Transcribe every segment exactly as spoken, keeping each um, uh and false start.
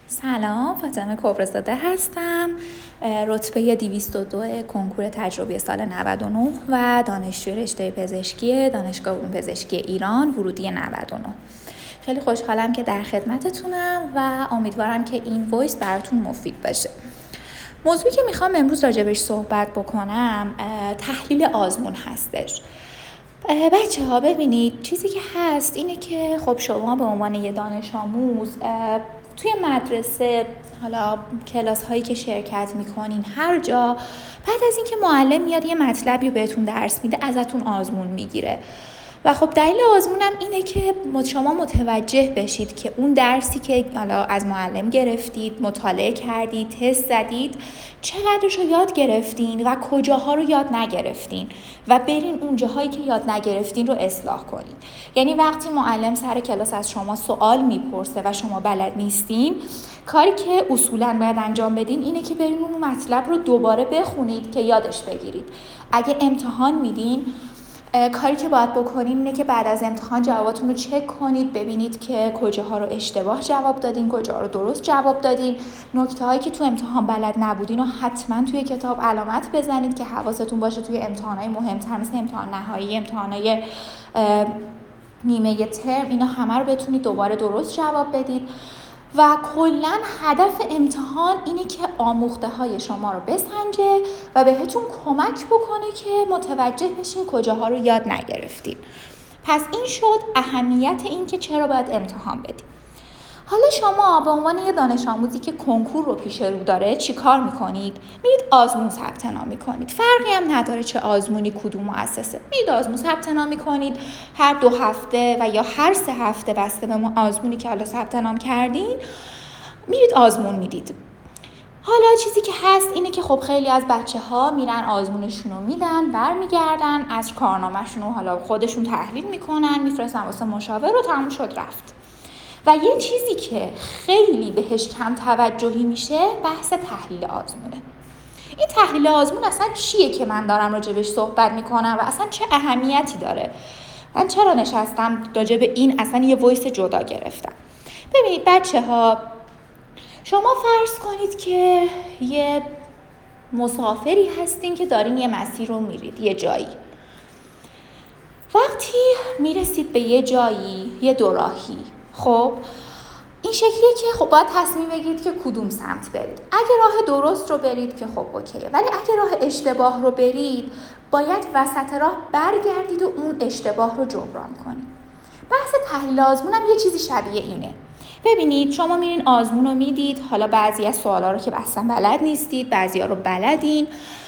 سلام، فاطمه کبرزاده هستم. رتبه دویست و دو کنکور تجربی سال نود و نه و دانشجوی رشته پزشکی دانشگاه علوم پزشکی ایران ورودی نود و نه. خیلی خوشحالم که در خدمتتونم و امیدوارم که این وایس براتون مفید باشه. موضوعی که میخوام امروز راجبش صحبت بکنم تحلیل آزمون هستش. بچه ها ببینید، چیزی که هست اینه که خب شما به عنوان یه دانش آموز توی مدرسه، حالا کلاس هایی که شرکت میکنین، هر جا بعد از اینکه معلم میاد یه مطلبی بهتون درس میده ازتون آزمون میگیره و خب دلیل آزمونم اینه که شما متوجه بشید که اون درسی که حالا از معلم گرفتید، مطالعه کردید، تست زدید، چقدرش رو یاد گرفتین و کجاها رو یاد نگرفتین و برین اون جاهایی که یاد نگرفتین رو اصلاح کنید. یعنی وقتی معلم سر کلاس از شما سوال میپرسه و شما بلد نیستین، کاری که اصولاً باید انجام بدین اینه که برین اون مطلب رو دوباره بخونید که یادش بگیرید. اگه امتحان میدین، کاری که باید بکنین اینه که بعد از امتحان جواباتون رو چک کنید، ببینید که کجاها رو اشتباه جواب دادین، کجاها رو درست جواب دادین. نکته هایی که تو امتحان بلد نبودین رو حتما توی کتاب علامت بزنید که حواستون باشه توی امتحانات مهمتر مثل امتحان نهایی، امتحانات نیمه ترم، اینا همه رو بتونید دوباره درست جواب بدید. و کلاً هدف امتحان اینه که آموخته های شما رو بسنجه و بهتون کمک بکنه که متوجه بشین کجاها رو یاد نگرفتین. پس این شد اهمیت این که چرا باید امتحان بدیم. حالا شما به عنوان یه دانش آموزی که کنکور رو پیش رو داره چی کار میکنید؟ میرید آزمون ثبت نام میکنید. فرقی هم نداره چه آزمونی کدوم مؤسسه. میرید آزمون ثبت نام میکنید، هر دو هفته و یا هر سه هفته بسته به آزمونی که حالا ثبت نام کردین میرید آزمون میدید. حالا چیزی که هست اینه که خب خیلی از بچه ها میرن آزمونشون رو میدن، برمیگردن از کارنامه‌شون رو حالا خودشون تحلیل میکنن، میفرستن واسه مشاور و تموم شد رفت. و یه چیزی که خیلی بهش کم توجهی میشه بحث تحلیل آزمونه. این تحلیل آزمون اصلا چیه که من دارم راجبش صحبت میکنم و اصلا چه اهمیتی داره؟ من چرا نشستم راجب این اصلا یه وایس جدا گرفتم؟ ببینید بچه ها، شما فرض کنید که یه مسافری هستین که دارین یه مسیر رو میرید یه جایی. وقتی میرسید به یه جایی، یه دوراهی، خب این شکلیه که خب باید تصمیم بگیرید که کدوم سمت برید. اگه راه درست رو برید که خب اوکیه، ولی اگه راه اشتباه رو برید باید وسط راه برگردید و اون اشتباه رو جبران کنید. بحث تحلیل آزمون هم یه چیزی شبیه اینه. ببینید شما میرین آزمون رو میدید، حالا بعضی از سوالا رو که اصلا بلد نیستید، بعضی ها رو بلدین،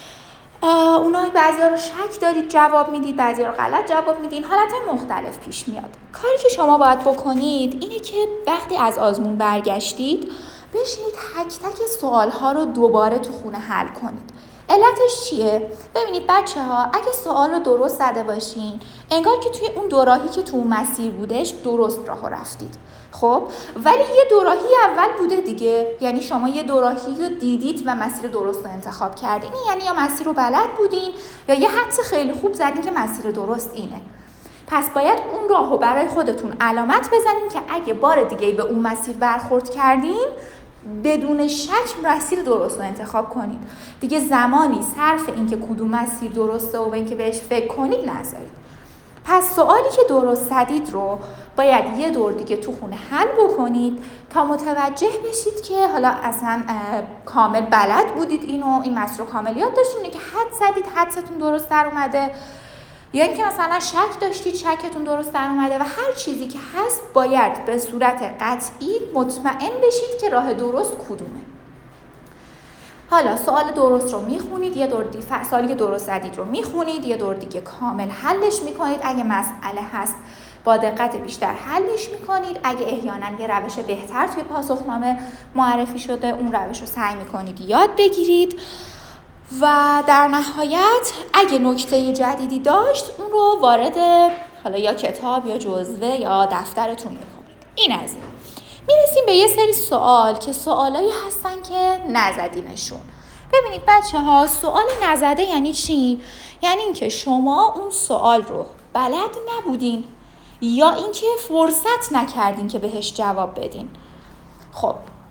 اونا بعضی ها رو شک دارید جواب میدید، بعضی ها رو غلط جواب میدین، حالت مختلف پیش میاد. کاری که شما باید بکنید اینه که وقتی از آزمون برگشتید بشینید تک تک سوال ها رو دوباره تو خونه حل کنید. علتش چیه؟ ببینید بچه ها، اگه سوال رو درست زده باشین انگار که توی اون دوراهی که تو اون مسیر بودش درست راه رفتید. خب ولی یه دوراهی اول بوده دیگه، یعنی شما یه دوراهی رو دیدید و مسیر درست رو انتخاب کردین. یعنی یا مسیر رو بلد بودین یا یه حدس خیلی خوب زدین که مسیر درست اینه. پس باید اون راهو برای خودتون علامت بزنین که اگه بار دیگه به اون مسیر برخورد کردین بدون شک مسیر درست رو انتخاب کنید. دیگه زمانی صرف این که کدوم مسیر درسته و اینکه بهش فکر کنید نذارید. پس سوالی که درست زدید رو باید یه دور دیگه تو خونه حل بکنید تا متوجه بشید که حالا اصلا کامل بلد بودید اینو، این مسیر رو کامل یاد داشتید که حد زدید حدستون درست در اومده، یا اینکه مثلا شک داشتید شکتون درست در اومده و هر چیزی که هست باید به صورت قطعی مطمئن بشید که راه درست کدومه. حالا سوال درست رو میخونید، یه دور دیگه سوالی که درست زدید رو میخونید، یه دور دیگه کامل حلش میکنید. اگه مسئله هست با دقت بیشتر حلش میکنید. اگه احیانا یه روش بهتر توی پاسخنامه معرفی شده اون روش رو سعی میکنید یاد بگیرید و در نهایت اگه نکته جدیدی داشت اون رو وارد حالا یا کتاب یا جزوه یا دفترتون میکنید. این از این. میرسیم به یه سری سوال که سوالایی هستن که نزدینشون. ببینید بچه ها، سوال نزده یعنی چی؟ یعنی اینکه شما اون سوال رو بلد نبودین یا اینکه فرصت نکردین که بهش جواب بدین. خب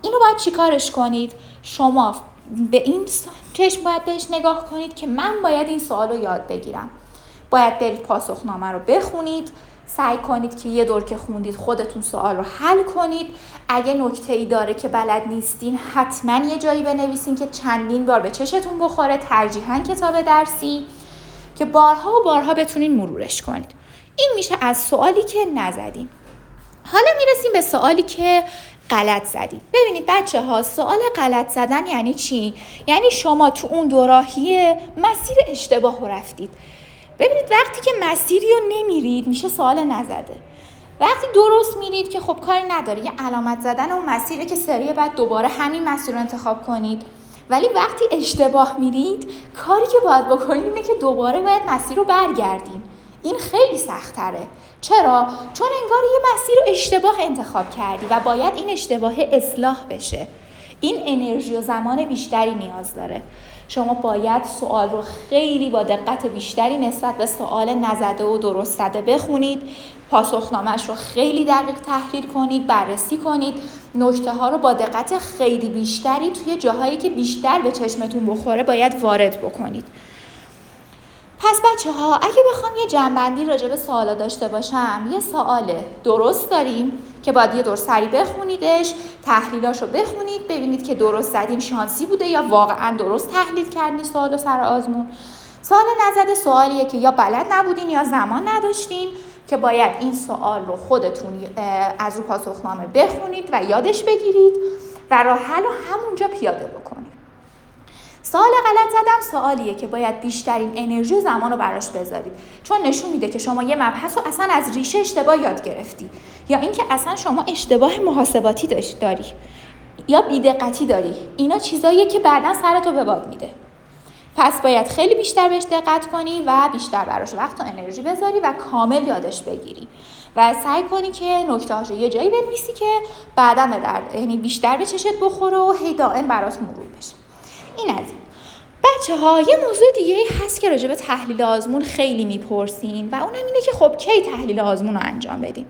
اینو باید چیکارش کنید؟ شما به این چشم باید بهش نگاه کنید که من باید این سوال رو یاد بگیرم. باید برید پاسخنامه رو بخونید، سعی کنید که یه دور که خوندید خودتون سوال رو حل کنید. اگه نکته‌ای داره که بلد نیستین حتما یه جایی بنویسین که چندین بار به چشتون بخوره، ترجیحاً کتاب درسی، که بارها و بارها بتونین مرورش کنید. این میشه از سوالی که نزدین. حالا میرسیم به سوالی که غلط زدید. ببینید بچه ها، سوال غلط زدن یعنی چی؟ یعنی شما تو اون دوراهی مسیر اشتباه رو رفتید. ببینید وقتی که مسیری رو نمیرید میشه سوال نزده. وقتی درست میرید که خب کاری نداره، یه علامت زدن اون مسیره که سری بعد دوباره همین مسیر رو انتخاب کنید. ولی وقتی اشتباه میرید کاری که باید بکنید اینه که دوباره باید مسیر رو برگردین. این خیلی سخت تره. چرا؟ چون انگار یه مسیر رو اشتباه انتخاب کردی و باید این اشتباه اصلاح بشه. این انرژی و زمان بیشتری نیاز داره. شما باید سوال رو خیلی با دقت بیشتری نسبت به سوال نزده و درست زده بخونید، پاسخنامه‌اش رو خیلی دقیق تحلیل کنید، بررسی کنید، نکته ها رو با دقت خیلی بیشتری توی جاهایی که بیشتر به چشمتون بخوره باید وارد بکنید. پس بچه ها اگه بخوام یه جنبندی راجع به سوالا داشته باشم، یه سوال درست داریم که باید یه دور سری بخونیدش، تحلیلاشو بخونید، ببینید که درست زدین شانسی بوده یا واقعا درست تحلیل کردین سوالو سر آزمون. سوال نزده سوالیه که یا بلد نبودین یا زمان نداشتین که باید این سوال رو خودتون از رو پاسخنامه بخونید و یادش بگیرید و راه حل رو همونجا پیاده بکنید. سوال غلط زدم سوالیه که باید بیشترین انرژی و زمان رو براش بذارید، چون نشون میده که شما یه مبحث رو اصلا از ریشه اشتباه یاد گرفتی، یا اینکه اصلا شما اشتباه محاسباتی داری یا بی‌دقتی داری. اینا چیزاییه که بعداً سرتو به باد میده. پس باید خیلی بیشتر بهش دقت کنی و بیشتر براش وقت و انرژی بذاری و کامل یادش بگیری و سعی کنی که نکته‌هاشو یه جایی بنویسی که بعداً به درد، یعنی بیشتر به چشت بخوره و هی دائم برات مرور بشه. این از این. بچه ها یه موضوع دیگه هست که راجع به تحلیل آزمون خیلی میپرسین و اونم اینه که خب کی تحلیل آزمون رو انجام بدین؟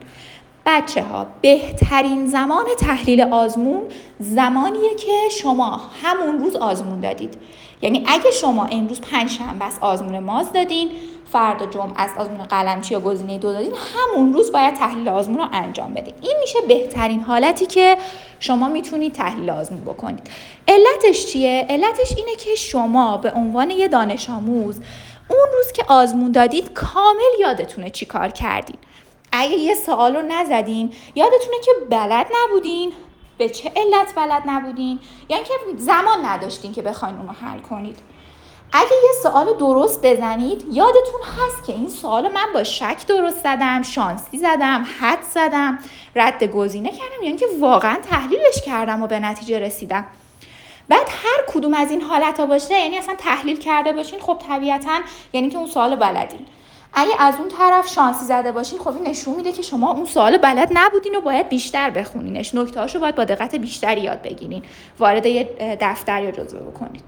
بچه ها بهترین زمان تحلیل آزمون زمانیه که شما همون روز آزمون دادید. یعنی اگه شما امروز پنجشنبه است آزمون ماز دادین، فردا جمعه است آزمون قلمچی یا گزینه دو دادین، همون روز باید تحلیل آزمون رو انجام بدین. این میشه بهترین حالتی که شما میتونید تحلیل آزمون بکنید. علتش چیه؟ علتش اینه که شما به عنوان یه دانش آموز اون روز که آزمون دادید کامل یادتونه چی کار کردین. اگه یه سوال رو نزدین یادتونه که بلد نبودین، به چه علت بلد نبودین، یعنی که زمان نداشتین که بخواین اونو حل کنید. اگه یه سوال درست بزنید یادتون هست که این سوال من با شک درست زدم، شانسی زدم، حد زدم، رد گزینه کردم، یعنی که واقعا تحلیلش کردم و به نتیجه رسیدم. بعد هر کدوم از این حالت‌ها باشه، یعنی اصلا تحلیل کرده باشین، خب طبیعتاً یعنی که اون سوال بلدین. اگه از اون طرف شانسی زده باشین، خب این نشون میده که شما اون سوال بلد نبودین و باید بیشتر بخونینش، نکته‌هاشو باید با دقت بیشتری یاد بگیرین، وارد یه دفتر یا جزوه بکنید.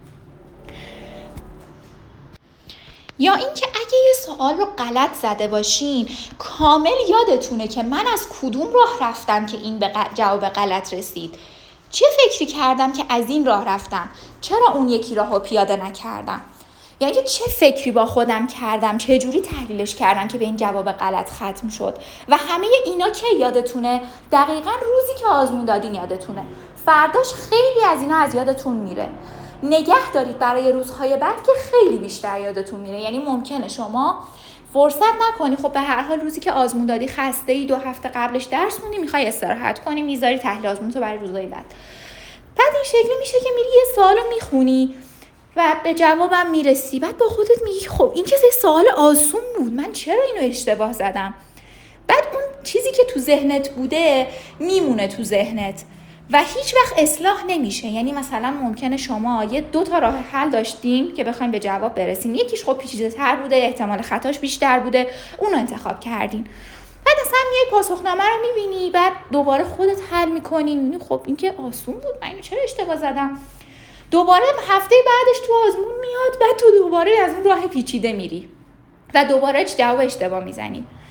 یا اینکه اگه یه سوال رو غلط زده باشین کامل یادتونه که من از کدوم راه رفتم که این به جواب غلط رسید، چه فکری کردم که از این راه رفتم، چرا اون یکی راهو پیاده نکردم، یعنی چه فکری با خودم کردم، چه جوری تحلیلش کردم که به این جواب غلط ختم شد. و همه اینا که یادتونه، دقیقاً روزی که آزمون دادین یادتونه، فرداش خیلی از اینا از یادتون میره. نگه دارید برای روزهای بعد که خیلی بیشتر یادتون میره. یعنی ممکنه شما فرصت نکنی، خب به هر حال روزی که آزمون دادی خسته ای، دو هفته قبلش درس خوندی، میخوای استراحت کنی، میذاری تحلیل آزمون تو برای روزهای بعد. بعد این شکلی میشه که میری یه سوالو میخونی و به جوابم میرسی، بعد با خودت میگی خب این که سوال آسون بود، من چرا اینو اشتباه زدم؟ بعد اون چیزی که تو ذهنت بوده میمونه تو ذهنت و هیچ وقت اصلاح نمیشه. یعنی مثلا ممکنه شما یه دو تا راه حل داشتین که بخواید به جواب برسین، یکیش خب پیچیده‌تر بوده، احتمال خطاش بیشتر بوده، اونو انتخاب کردین. بعد اصلا میای پاسخنامه رو میبینی، بعد دوباره خودت حل میکنی، میبینی خب این که آسون بود، من اینو چرا اشتباه زدم؟ دوباره هفته بعدش تو آزمون میاد، بعد تو دوباره از اون راه پیچیده میری و دوباره جواب اشتباه میزنی.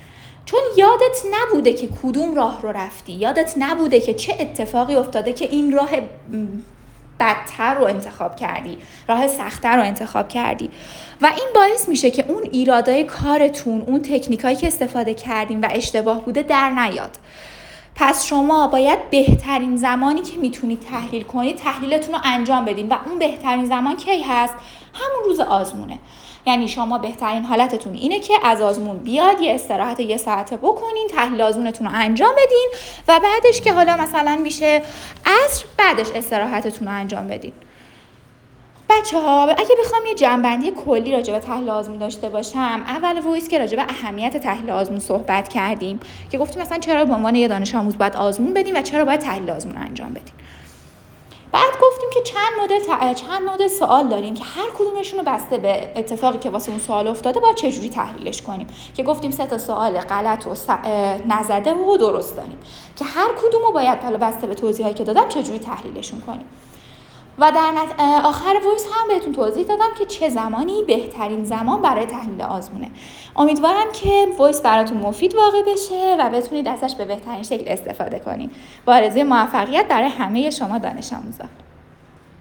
چون یادت نبوده که کدوم راه رو رفتی، یادت نبوده که چه اتفاقی افتاده که این راه بدتر رو انتخاب کردی، راه سخت‌تر رو انتخاب کردی و این باعث میشه که اون ایرادای کارتون، اون تکنیکایی که استفاده کردین و اشتباه بوده در نیاد. پس شما باید بهترین زمانی که میتونید تحلیل کنید تحلیلتون رو انجام بدین و اون بهترین زمان کی هست؟ همون روز آزمونه. یعنی شما بهترین حالتتون اینه که از آزمون بیاد، یه استراحت یه ساعته بکنین، تحلیل آزمونتون رو انجام بدین و بعدش که حالا مثلا میشه عصر، بعدش استراحتتون رو انجام بدین. بچه ها اگه بخوام یه جنبندی کلی راجع به تحلیل آزمون داشته باشم، اول وایس که راجع به اهمیت تحلیل آزمون صحبت کردیم که گفتیم مثلا چرا به عنوان یه دانش آموز باید آزمون بدیم و چرا باید تحلیل آزمون انجام بدیم. بعد گفتیم که چند مدل ت... چند مدل سوال داریم که هر کدومشون رو بسته به اتفاقی که واسه اون سوال افتاده باید چجوری تحلیلش کنیم، که گفتیم سه تا سوال غلط و س... نزده و درست داریم که هر کدوم رو باید حالا بسته به توضیحایی که دادم چجوری تحلیلشون کنیم. و در نت... آخر وایس هم بهتون توضیح دادم که چه زمانی بهترین زمان برای تحلیل آزمونه. امیدوارم که وایس براتون مفید واقع بشه و بتونید ازش به بهترین شکل استفاده کنید. با آرزوی موفقیت برای همه شما دانش آموزان.